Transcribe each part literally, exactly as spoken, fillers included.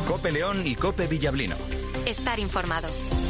COPE León y COPE Villablino. Estar informado.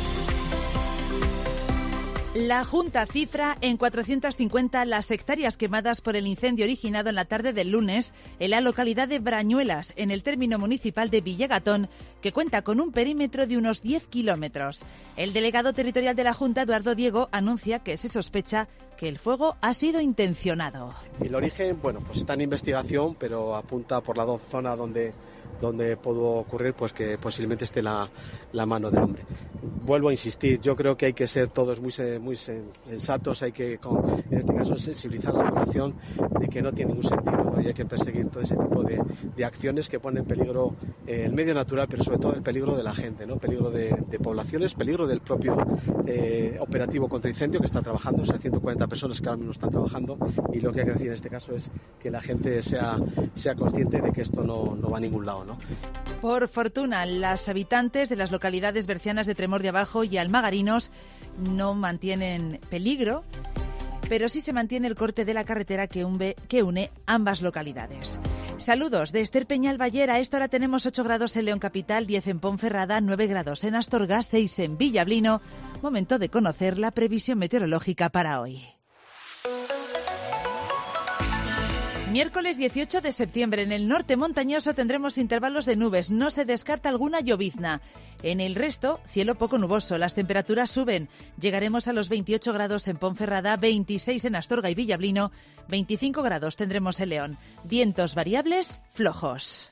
La Junta cifra en cuatrocientas cincuenta las hectáreas quemadas por el incendio originado en la tarde del lunes en la localidad de Brañuelas, en el término municipal de Villagatón, que cuenta con un perímetro de unos diez kilómetros. El delegado territorial de la Junta, Eduardo Diego, anuncia que se sospecha que el fuego ha sido intencionado. El origen, bueno, pues está en investigación, pero apunta por la zona donde donde pudo ocurrir, pues que posiblemente esté la, la mano del hombre. Vuelvo a insistir, yo creo que hay que ser todos muy, muy sensatos, hay que, en este caso, sensibilizar a la población de que no tiene ningún sentido, ¿no? Y hay que perseguir todo ese tipo de, de acciones que ponen en peligro eh, el medio natural, pero sobre todo el peligro de la gente, ¿no? Peligro de, de poblaciones, peligro del propio eh, operativo contra incendio que está trabajando, o sea, ciento cuarenta personas que ahora mismo están trabajando, y lo que hay que decir en este caso es que la gente sea, sea consciente de que esto no, no va a ningún lado, ¿no? Por fortuna, las habitantes de las localidades bercianas de Tremor de Abajo y Almagarinos no mantienen peligro, pero sí se mantiene el corte de la carretera que une, que une ambas localidades. Saludos de Esther Peñal Ballera. A esta hora tenemos ocho grados en León Capital, diez en Ponferrada, nueve grados en Astorga, seis en Villablino. Momento de conocer la previsión meteorológica para hoy. Miércoles dieciocho de septiembre, en el norte montañoso tendremos intervalos de nubes, no se descarta alguna llovizna. En el resto, cielo poco nuboso, las temperaturas suben. Llegaremos a los veintiocho grados en Ponferrada, veintiséis en Astorga y Villablino, veinticinco grados tendremos en León. Vientos variables, flojos.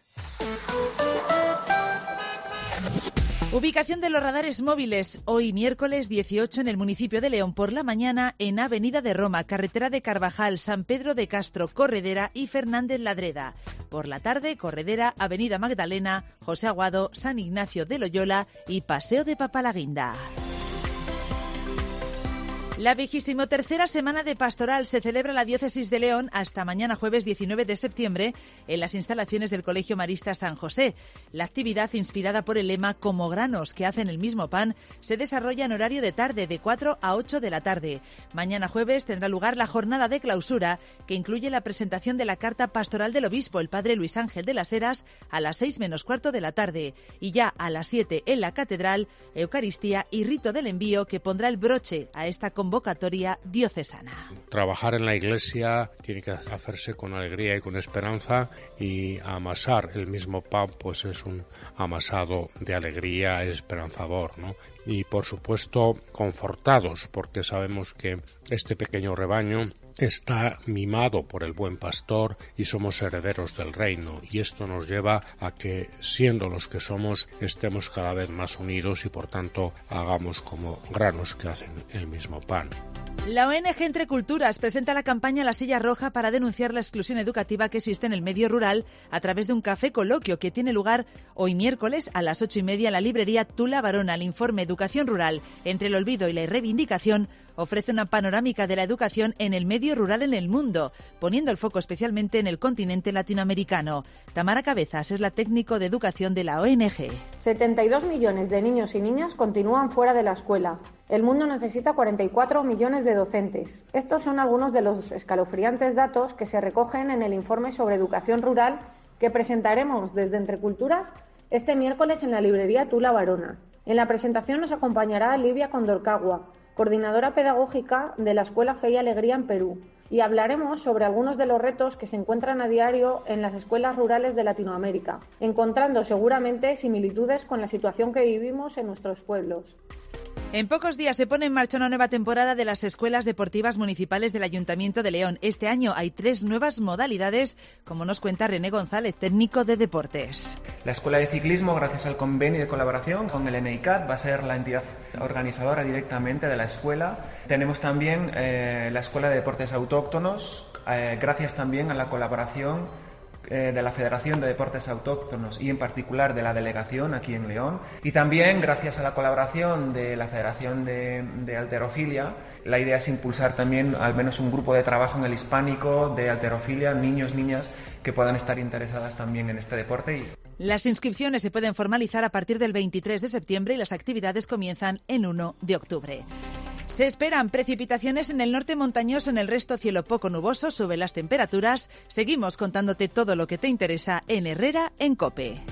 Ubicación de los radares móviles. Hoy miércoles dieciocho en el municipio de León por la mañana en Avenida de Roma, Carretera de Carvajal, San Pedro de Castro, Corredera y Fernández Ladreda. Por la tarde, Corredera, Avenida Magdalena, José Aguado, San Ignacio de Loyola y Paseo de Papalaguinda. La vigésimo tercera semana de Pastoral se celebra en la Diócesis de León hasta mañana jueves diecinueve de septiembre en las instalaciones del Colegio Marista San José. La actividad, inspirada por el lema Como granos que hacen el mismo pan, se desarrolla en horario de tarde de cuatro a ocho de la tarde. Mañana jueves tendrá lugar la jornada de clausura, que incluye la presentación de la carta pastoral del obispo, el padre Luis Ángel de las Heras, a las seis menos cuarto de la tarde. Y ya a las siete en la catedral, Eucaristía y rito del envío que pondrá el broche a esta convocatoria convocatoria diocesana. Trabajar en la Iglesia tiene que hacerse con alegría y con esperanza, y amasar el mismo pan pues es un amasado de alegría esperanzador, ¿no? Y por supuesto confortados, porque sabemos que este pequeño rebaño está mimado por el buen pastor y somos herederos del reino, y esto nos lleva a que, siendo los que somos, estemos cada vez más unidos y por tanto hagamos como granos que hacen el mismo pan. La O N G Entre Culturas presenta la campaña La Silla Roja para denunciar la exclusión educativa que existe en el medio rural a través de un café coloquio que tiene lugar hoy miércoles a las ocho y media en la librería Tula Barona. El informe Educación Rural entre el olvido y la reivindicación ofrece una panorámica de la educación en el medio rural en el mundo, poniendo el foco especialmente en el continente latinoamericano. Tamara Cabezas es la técnico de educación de la O N G. setenta y dos millones de niños y niñas continúan fuera de la escuela. El mundo necesita cuarenta y cuatro millones de docentes. Estos son algunos de los escalofriantes datos que se recogen en el informe sobre educación rural que presentaremos desde Entre Culturas este miércoles en la librería Tula Barona. En la presentación nos acompañará Livia Condorcagua, coordinadora pedagógica de la Escuela Fe y Alegría en Perú, y hablaremos sobre algunos de los retos que se encuentran a diario en las escuelas rurales de Latinoamérica, encontrando seguramente similitudes con la situación que vivimos en nuestros pueblos. En pocos días se pone en marcha una nueva temporada de las escuelas deportivas municipales del Ayuntamiento de León. Este año hay tres nuevas modalidades, como nos cuenta René González, técnico de deportes. La Escuela de Ciclismo, gracias al convenio de colaboración con el N I C A T, va a ser la entidad organizadora directamente de la escuela. Tenemos también eh, la Escuela de Deportes Autóctonos, eh, gracias también a la colaboración de la Federación de Deportes Autóctonos y en particular de la delegación aquí en León, y también gracias a la colaboración de la Federación de, de Halterofilia. La idea es impulsar también al menos un grupo de trabajo en el hispánico de halterofilia, niños, niñas que puedan estar interesadas también en este deporte. Y... Las inscripciones se pueden formalizar a partir del veintitrés de septiembre y las actividades comienzan el uno de octubre. Se esperan precipitaciones en el norte montañoso, en el resto cielo poco nuboso, suben las temperaturas. Seguimos contándote todo lo que te interesa en Herrera en COPE.